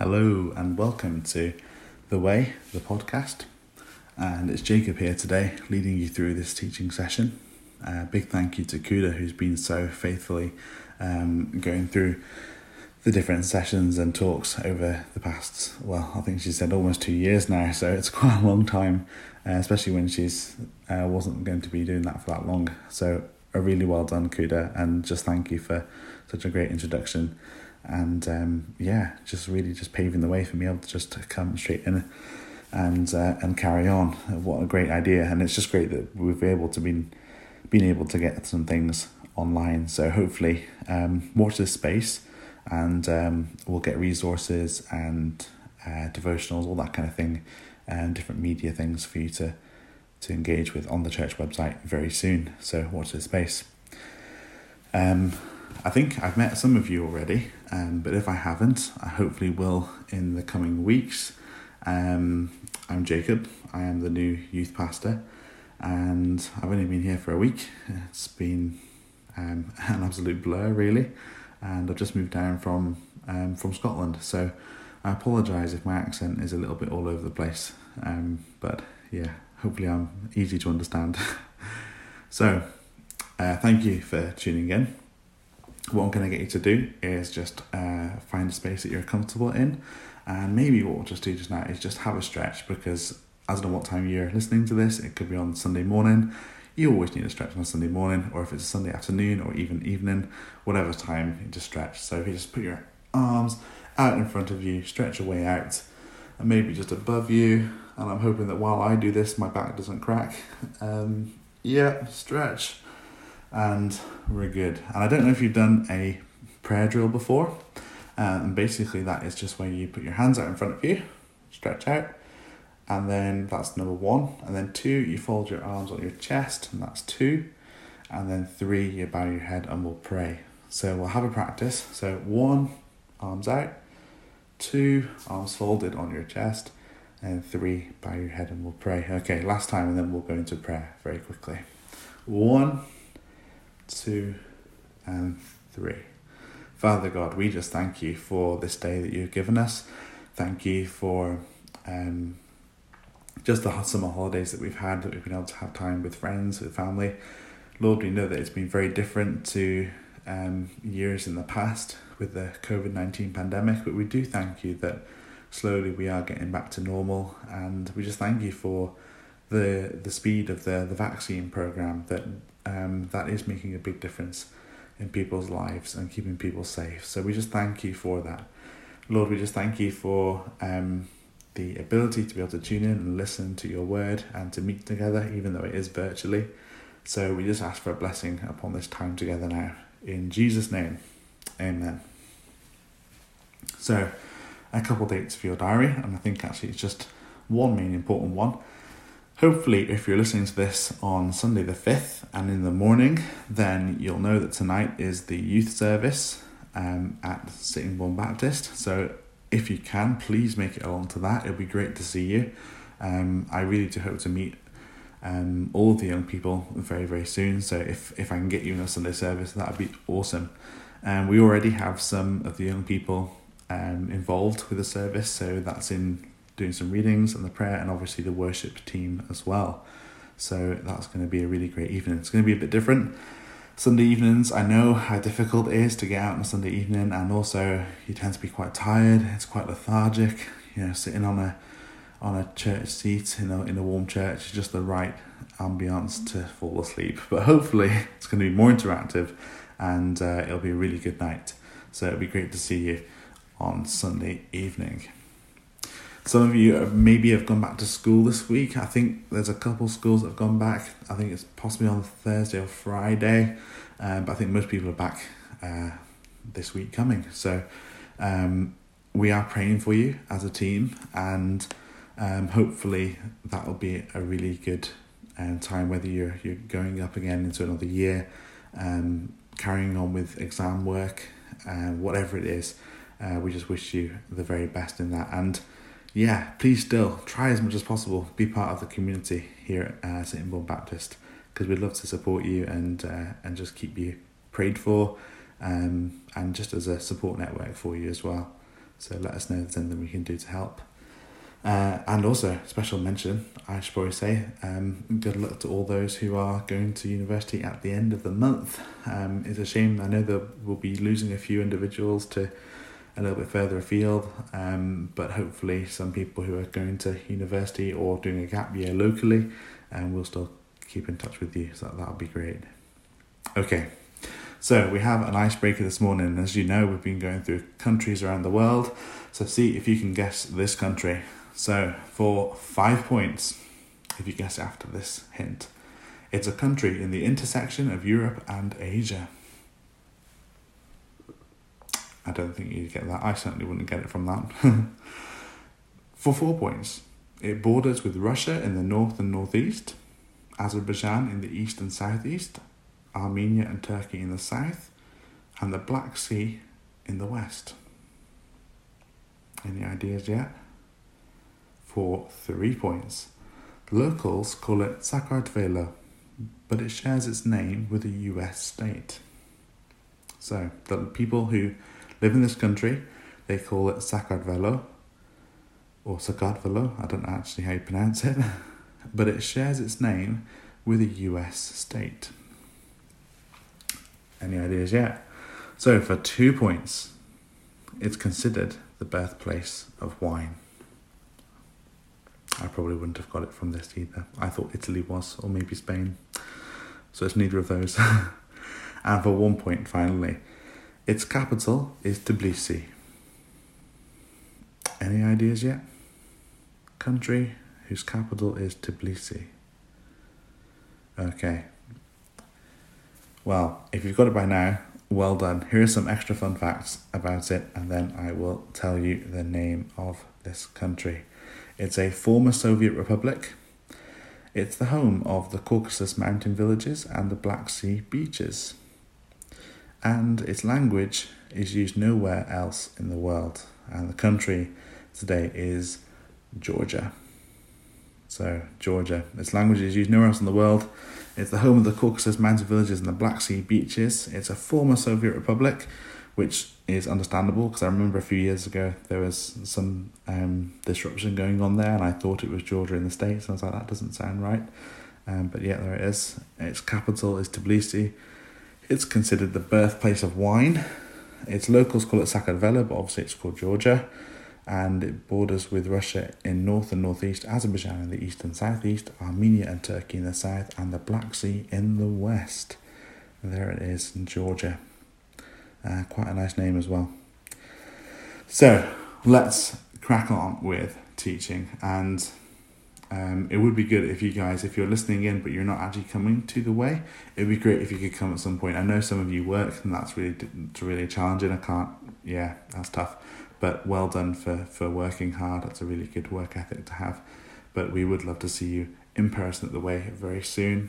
Hello and welcome to The Way, the podcast. And it's Jacob here today, leading you through this teaching session. Big thank you to Kuda, who's been so faithfully going through the different sessions and talks over the past, I think she said almost 2 years now, so it's quite a long time, especially when she's wasn't going to be doing that for that long. So a really well done, Kuda, and just thank you for such a great introduction. And just paving the way for me able to just come straight in and carry on. What a great idea! And it's just great that we've been able to get some things online. So hopefully, watch this space, and we'll get resources and devotionals, all that kind of thing, and different media things for you to engage with on the church website very soon. So watch this space. I think I've met some of you already, but if I haven't, I hopefully will in the coming weeks. I'm Jacob. I am the new youth pastor, and I've only been here for a week. It's been an absolute blur, really, and I've just moved down from Scotland, so I apologise if my accent is a little bit all over the place, but yeah, hopefully I'm easy to understand. So, thank you for tuning in. What I'm going to get you to do is just find a space that you're comfortable in, and maybe what we'll just do just now is just have a stretch, because I don't know what time you're listening to this. It could be on Sunday morning. You always need a stretch on a Sunday morning, or if it's a Sunday afternoon or even evening, whatever time, you just stretch. So if you just put your arms out in front of you, stretch your way out, and maybe just above you, and I'm hoping that while I do this my back doesn't crack. Stretch. And we're good. And I don't know if you've done a prayer drill before. And basically that is just where you put your hands out in front of you, stretch out, and then that's number 1. And then 2, you fold your arms on your chest, and that's 2. And then 3, you bow your head and we'll pray. So we'll have a practice. So 1, arms out. 2, arms folded on your chest. And 3, bow your head and we'll pray. Okay, last time, and then we'll go into prayer very quickly. 1, 2, and 3. Father God, we just thank you for this day that you've given us. Thank you for just the summer holidays that we've had, that we've been able to have time with friends, with family. Lord, we know that it's been very different to years in the past with the COVID-19 pandemic, but we do thank you that slowly we are getting back to normal, and we just thank you for the speed of the vaccine program that is making a big difference in people's lives and keeping people safe. So we just thank you for that. Lord, we just thank you for the ability to be able to tune in and listen to your word and to meet together, even though it is virtually. So we just ask for a blessing upon this time together now. In Jesus' name, amen. So a couple dates for your diary, and I think actually it's just one main important one. Hopefully, if you're listening to this on Sunday the 5th and in the morning, then you'll know that tonight is the youth service at Sittingbourne Baptist. So if you can, please make it along to that. It'll be great to see you. I really do hope to meet all of the young people very, very soon. So if I can get you in a Sunday service, that would be awesome. We already have some of the young people involved with the service, so that's in doing some readings and the prayer, and obviously the worship team as well. So that's going to be a really great evening. It's going to be a bit different. Sunday evenings, I know how difficult it is to get out on a Sunday evening, and also you tend to be quite tired. It's quite lethargic, sitting on a church seat in a warm church is just the right ambience to fall asleep. But hopefully it's going to be more interactive, and it'll be a really good night. So it'll be great to see you on Sunday evening. Some of you maybe have gone back to school this week. I think there's a couple schools that have gone back. I think it's possibly on Thursday or Friday. But I think most people are back this week coming. So we are praying for you as a team. And hopefully that will be a really good time, whether you're going up again into another year, carrying on with exam work, whatever it is. We just wish you the very best in that. And yeah, please still try as much as possible. Be part of the community here at Sittingbourne Baptist, because we'd love to support you and just keep you prayed for, and just as a support network for you as well. So let us know if there's anything we can do to help. And also, special mention, I should probably say, good luck to all those who are going to university at the end of the month. It's a shame. I know that we'll be losing a few individuals to a little bit further afield, but hopefully some people who are going to university or doing a gap year locally will still keep in touch with you, so that'll be great. Okay, so we have an icebreaker this morning, and as you know, we've been going through countries around the world, so see if you can guess this country. So for 5 points, if you guess after this hint, it's a country in the intersection of Europe and Asia. I don't think you'd get that. I certainly wouldn't get it from that. For 4 points, it borders with Russia in the north and northeast, Azerbaijan in the east and southeast, Armenia and Turkey in the south, and the Black Sea in the west. Any ideas yet? For 3 points, locals call it Sakartvelo, but it shares its name with a US state. So the people who live in this country, they call it Sakartvelo, or Sakartvelo, I don't know actually how you pronounce it, but it shares its name with a US state. Any ideas yet? So for 2 points, it's considered the birthplace of wine. I probably wouldn't have got it from this either. I thought Italy was, or maybe Spain. So it's neither of those. And for 1 point, finally, its capital is Tbilisi. Any ideas yet? Country whose capital is Tbilisi. Okay. Well, if you've got it by now, well done. Here are some extra fun facts about it, and then I will tell you the name of this country. It's a former Soviet republic. It's the home of the Caucasus mountain villages and the Black Sea beaches. And its language is used nowhere else in the world. And the country today is Georgia. So, Georgia. Its language is used nowhere else in the world. It's the home of the Caucasus mountain villages and the Black Sea beaches. It's a former Soviet republic, which is understandable because I remember a few years ago there was some disruption going on there, and I thought it was Georgia in the States, and I was like, that doesn't sound right. But yeah, there it is. Its capital is Tbilisi. It's considered the birthplace of wine. Its locals call it Sakartvelo, but obviously it's called Georgia. And it borders with Russia in north and northeast, Azerbaijan in the east and southeast, Armenia and Turkey in the south, and the Black Sea in the west. And there it is in Georgia. Quite a nice name as well. So let's crack on with teaching, and it would be good if you guys, if you're listening in but you're not actually coming to the way, it would be great if you could come at some point. I know some of you work, and that's really challenging. That's tough, but well done for working hard. That's a really good work ethic to have. But we would love to see you in person at the way very soon.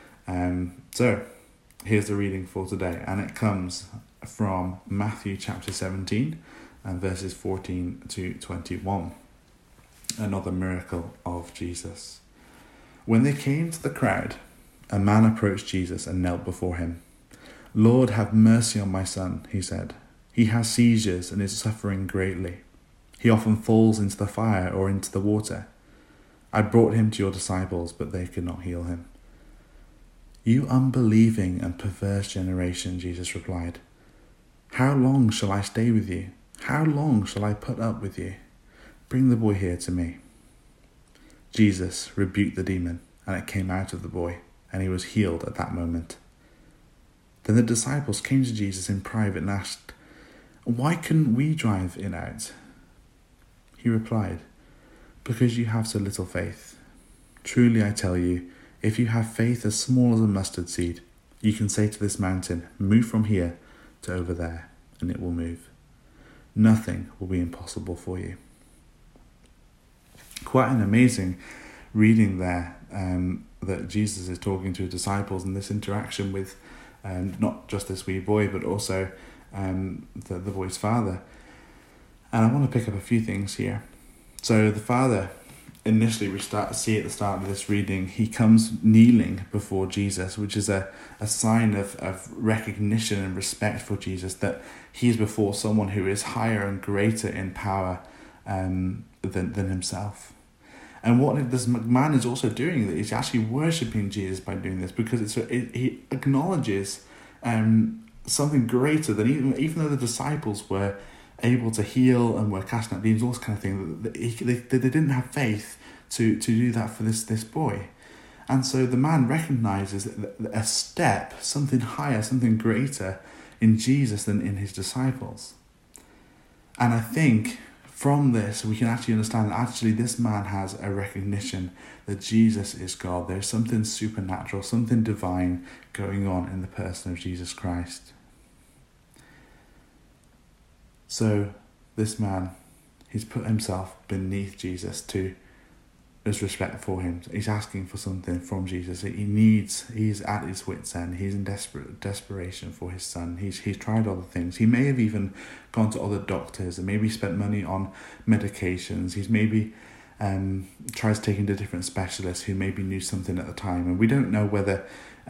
So here's the reading for today, and it comes from Matthew chapter 17 and verses 14 to 21. Another miracle of Jesus. When they came to the crowd, a man approached Jesus and knelt before him. "Lord, have mercy on my son," he said. "He has seizures and is suffering greatly. He often falls into the fire or into the water. I brought him to your disciples, but they could not heal him." "You unbelieving and perverse generation," Jesus replied. "How long shall I stay with you? How long shall I put up with you? Bring the boy here to me." Jesus rebuked the demon, and it came out of the boy, and he was healed at that moment. Then the disciples came to Jesus in private and asked, "Why couldn't we drive it out?" He replied, "Because you have so little faith. Truly I tell you, if you have faith as small as a mustard seed, you can say to this mountain, 'Move from here to over there,' and it will move. Nothing will be impossible for you." Quite an amazing reading there, that Jesus is talking to his disciples, and this interaction with not just this wee boy, but also the boy's father. And I want to pick up a few things here. So the father initially we see at the start of this reading, he comes kneeling before Jesus, which is a sign of recognition and respect for Jesus, that he's before someone who is higher and greater in power than himself. And what this man is also doing, that he's actually worshipping Jesus by doing this, because he acknowledges something greater than even though the disciples were able to heal and were casting out demons, all this kind of thing, they didn't have faith to do that for this boy. And so the man recognizes a step, something higher, something greater in Jesus than in his disciples. And I think from this we can actually understand that actually this man has a recognition that Jesus is God. There's something supernatural, something divine going on in the person of Jesus Christ. So this man, he's put himself beneath Jesus to his respect for him. He's asking for something from Jesus. He's at his wit's end. He's in desperation for his son. He's tried other things. He may have even gone to other doctors and maybe spent money on medications. He's maybe tries to take him to different specialists who maybe knew something at the time. And we don't know whether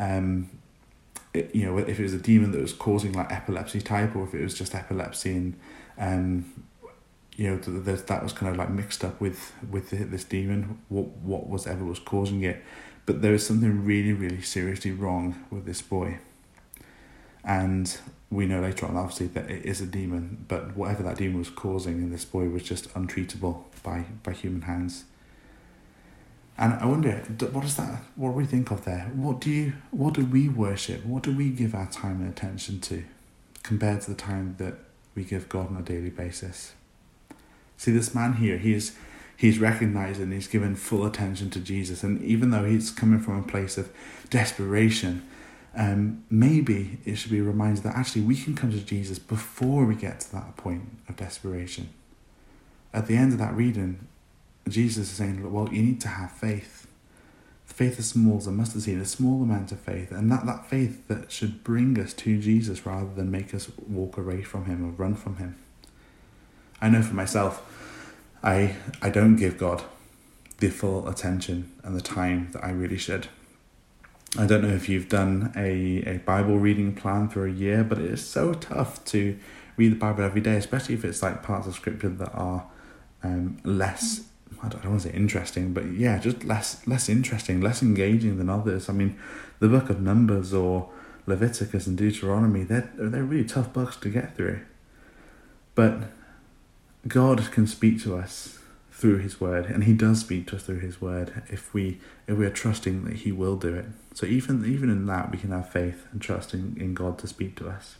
if it was a demon that was causing like epilepsy type, or if it was just epilepsy and that was kind of like mixed up with this demon, what was causing it. But there was something really, really seriously wrong with this boy. And we know later on, obviously, that it is a demon, but whatever that demon was causing in this boy was just untreatable by human hands. And I wonder, what do we think of there? What do we worship? What do we give our time and attention to compared to the time that we give God on a daily basis? See, this man here, he's recognized and he's given full attention to Jesus. And even though he's coming from a place of desperation, maybe it should be a reminder that actually we can come to Jesus before we get to that point of desperation. At the end of that reading, Jesus is saying, well, you need to have faith. Faith is small as a mustard seed, a small amount of faith. And that faith that should bring us to Jesus rather than make us walk away from him or run from him. I know for myself, I don't give God the full attention and the time that I really should. I don't know if you've done a Bible reading plan for a year, but it is so tough to read the Bible every day, especially if it's like parts of scripture that are less, I don't want to say interesting, but yeah, just less interesting, less engaging than others. I mean, the book of Numbers or Leviticus and Deuteronomy, they're really tough books to get through. But God can speak to us through his word, and he does speak to us through his word if we are trusting that he will do it. So even in that, we can have faith and trust in God to speak to us.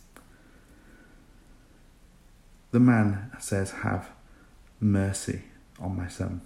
The man says, have mercy on my son.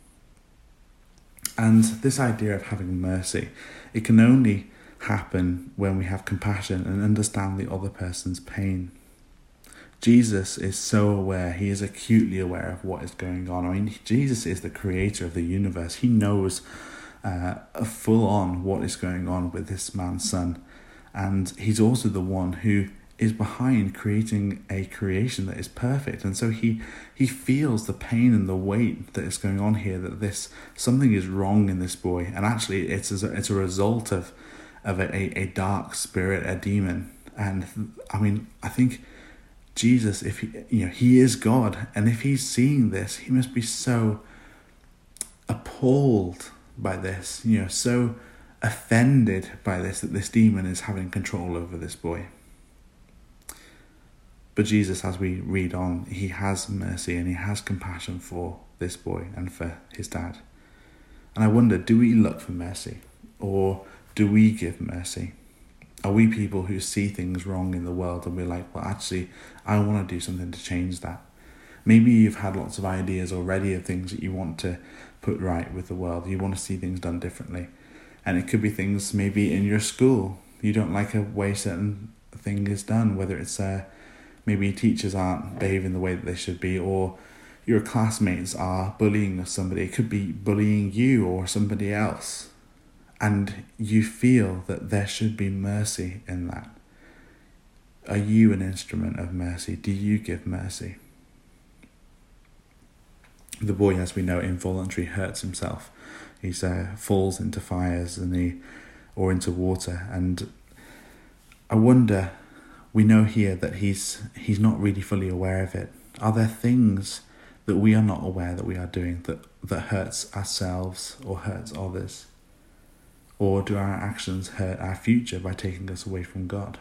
And this idea of having mercy, it can only happen when we have compassion and understand the other person's pain. Jesus is so aware, he is acutely aware of what is going on. I mean, Jesus is the creator of the universe. He knows full on what is going on with this man's son. And he's also the one who is behind creating a creation that is perfect. And so he feels the pain and the weight that is going on here, that something is wrong in this boy. And actually it's a result of a dark spirit, a demon. And I mean, I think Jesus, if he is God, and if he's seeing this, he must be so appalled by this, so offended by this, that this demon is having control over this boy. But Jesus, as we read on, he has mercy and he has compassion for this boy and for his dad. And I wonder, do we look for mercy, or do we give mercy? Are we people who see things wrong in the world and we're like, well, actually, I want to do something to change that? Maybe you've had lots of ideas already of things that you want to put right with the world. You want to see things done differently. And it could be things maybe in your school. You don't like a way certain thing is done, whether it's maybe teachers aren't behaving the way that they should be, or your classmates are bullying somebody. It could be bullying you or somebody else. And you feel that there should be mercy in that. Are you an instrument of mercy? Do you give mercy? The boy, as we know, involuntarily hurts himself. He falls into fires or into water. And I wonder, we know here that he's not really fully aware of it. Are there things that we are not aware that we are doing that hurts ourselves or hurts others? Or do our actions hurt our future by taking us away from God?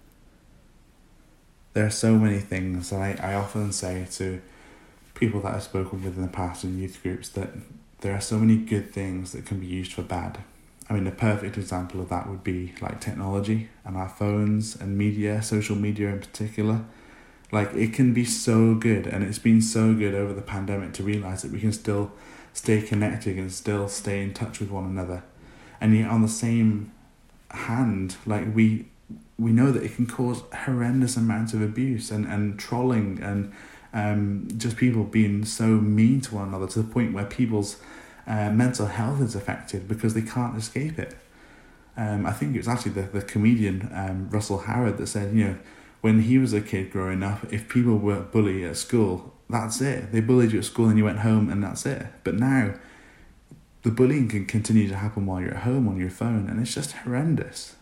There are so many things that I often say to people that I've spoken with in the past in youth groups, that there are so many good things that can be used for bad. I mean, a perfect example of that would be like technology and our phones and media, social media in particular. Like, it can be so good, and it's been so good over the pandemic to realise that we can still stay connected and still stay in touch with one another. And yet on the same hand, like we know that it can cause horrendous amounts of abuse and trolling and just people being so mean to one another, to the point where people's mental health is affected because they can't escape it. I think it was actually the comedian Russell Howard that said, when he was a kid growing up, if people were bullied at school, that's it. They bullied you at school and you went home and that's it. But now, the bullying can continue to happen while you're at home on your phone, and it's just horrendous.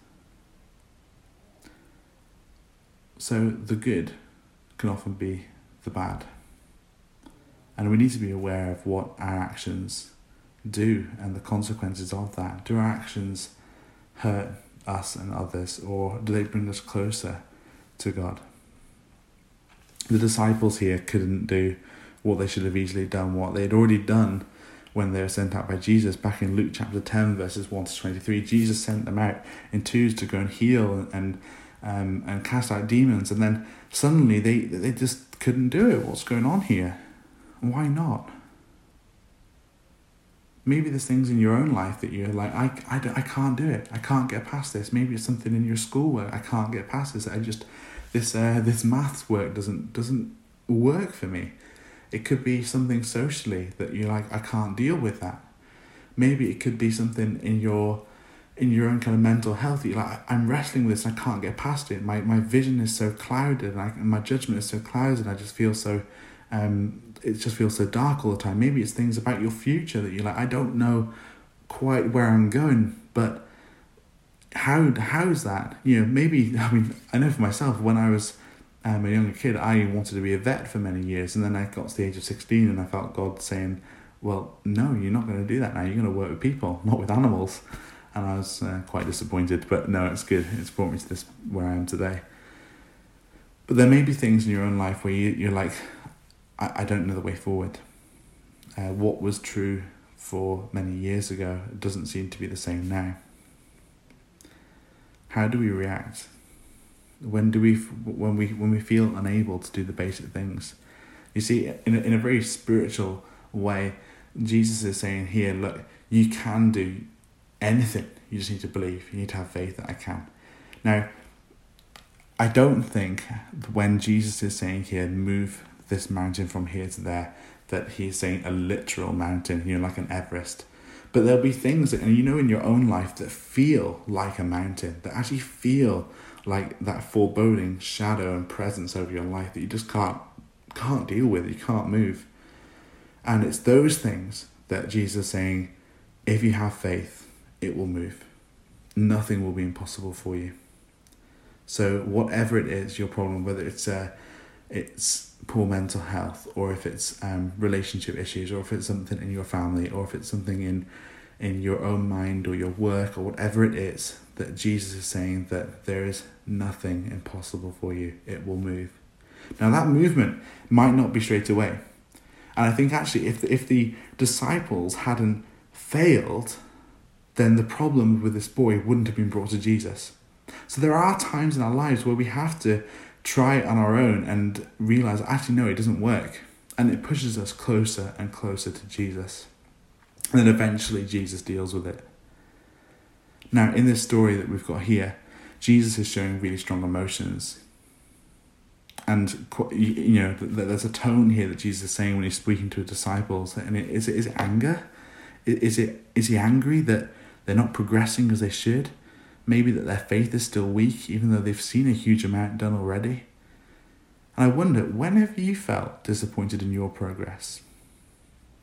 So the good can often be the bad. And we need to be aware of what our actions do and the consequences of that. Do our actions hurt us and others, or do they bring us closer to God? The disciples here couldn't do what they should have easily done, what they had already done when they were sent out by Jesus. Back in Luke chapter 10 verses 1 to 23, Jesus sent them out in twos to go and heal and cast out demons, and then suddenly they just couldn't do it. What's going on here? Why not? Maybe there's things in your own life that you're like, I can't do it. I can't get past this. Maybe it's something in your schoolwork. I can't get past this. This maths work doesn't work for me. It could be something socially that you're like, I can't deal with that. Maybe it could be something in your own kind of mental health. You're like, I'm wrestling with this. I can't get past it. My vision is so clouded, and my judgment is so clouded. I just feel so. It just feels so dark all the time. Maybe it's things about your future that you're like, I don't know quite where I'm going, but how's that? Maybe, I know for myself, when I was a younger kid, I wanted to be a vet for many years, and then I got to the age of 16 and I felt God saying, well, no, you're not going to do that now. You're going to work with people, not with animals. And I was quite disappointed, but no, it's good. It's brought me to this where I am today. But there may be things in your own life where you're like, I don't know the way forward. What was true for many years ago doesn't seem to be the same now. How do we react? When we feel unable to do the basic things? You see, in a very spiritual way, Jesus is saying here, look, you can do anything. You just need to believe. You need to have faith that I can. Now, I don't think when Jesus is saying here, move this mountain from here to there, that he's saying a literal mountain, like an Everest. But there'll be things that, in your own life that feel like a mountain, that actually feel like that foreboding shadow and presence over your life that you just can't deal with, you can't move. And it's those things that Jesus is saying, if you have faith, it will move. Nothing will be impossible for you. So whatever it is, your problem, whether it's poor mental health, or if it's relationship issues, or if it's something in your family, or if it's something in your own mind or your work, or whatever it is, that Jesus is saying that there is nothing impossible for you. It will move. Now that movement might not be straight away. And I think actually if the disciples hadn't failed, then the problem with this boy wouldn't have been brought to Jesus. So there are times in our lives where we have to try it on our own and realize, actually, no, it doesn't work. And it pushes us closer and closer to Jesus. And then eventually Jesus deals with it. Now, in this story that we've got here, Jesus is showing really strong emotions. And, there's a tone here that Jesus is saying when he's speaking to his disciples. And is it anger? Is he angry that they're not progressing as they should? Maybe that their faith is still weak, even though they've seen a huge amount done already. And I wonder, when have you felt disappointed in your progress?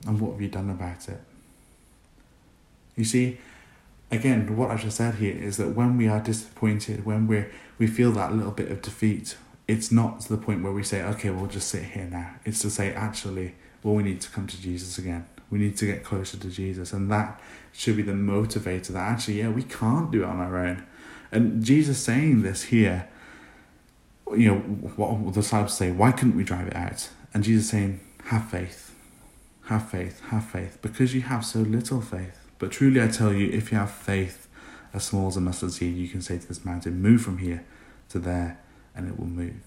And what have you done about it? You see, again, what I just said here is that when we are disappointed, when we feel that little bit of defeat, it's not to the point where we say, okay, we'll just sit here now. It's to say, actually, well, we need to come to Jesus again. We need to get closer to Jesus. And that should be the motivator that actually, yeah, we can't do it on our own. And Jesus saying this here, you know, what the disciples say, why couldn't we drive it out? And Jesus saying, have faith, have faith, have faith, because you have so little faith. But truly I tell you, if you have faith as small as a mustard seed, you can say to this mountain, move from here to there, and it will move.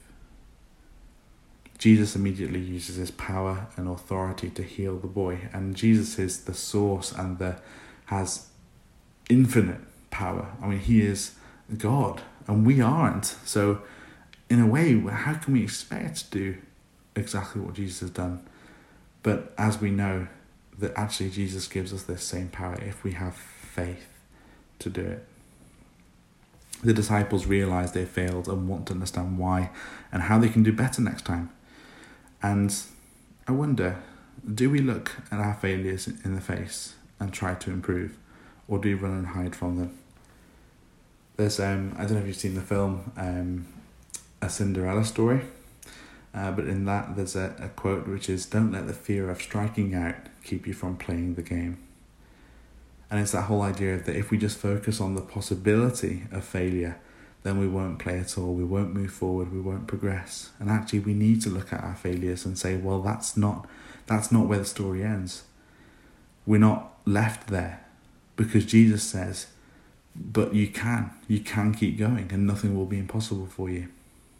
Jesus immediately uses his power and authority to heal the boy. And Jesus is the source and has infinite power. I mean, he is God and we aren't. So in a way, how can we expect to do exactly what Jesus has done? But as we know, that actually Jesus gives us this same power if we have faith to do it. The disciples realize they failed and want to understand why and how they can do better next time. And I wonder, do we look at our failures in the face and try to improve, or do we run and hide from them? There's I don't know if you've seen the film A Cinderella Story, but in that there's a quote which is, don't let the fear of striking out keep you from playing the game. And it's that whole idea of that if we just focus on the possibility of failure, then we won't play at all, we won't move forward, we won't progress. And actually we need to look at our failures and say, well, that's not where the story ends. We're not left there, because Jesus says, but you can keep going and nothing will be impossible for you.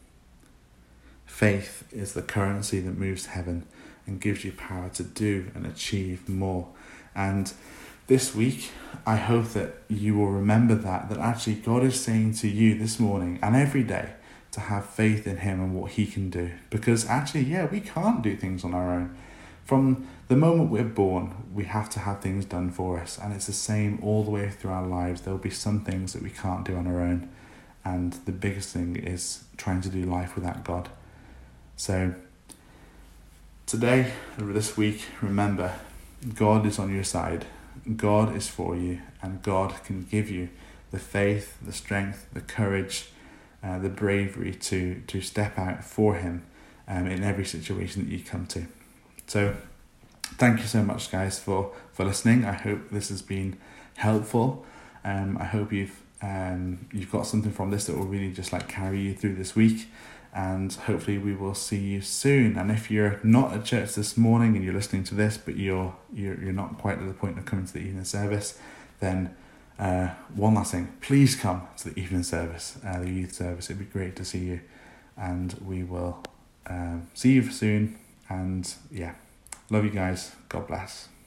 Faith is the currency that moves heaven and gives you power to do and achieve more. And this week, I hope that you will remember that actually God is saying to you this morning and every day to have faith in him and what he can do. Because actually, yeah, we can't do things on our own. From the moment we're born, we have to have things done for us. And it's the same all the way through our lives. There'll be some things that we can't do on our own. And the biggest thing is trying to do life without God. So today, this week, remember, God is on your side. God is for you, and God can give you the faith, the strength, the courage, the bravery to step out for him in every situation that you come to. So thank you so much, guys, for listening. I hope this has been helpful. I hope you've got something from this that will really just carry you through this week. And hopefully we will see you soon. And if you're not at church this morning and you're listening to this, but you're not quite at the point of coming to the evening service, then one last thing, please come to the evening service, the youth service. It'd be great to see you, and we will see you soon. And yeah, love you guys. God bless.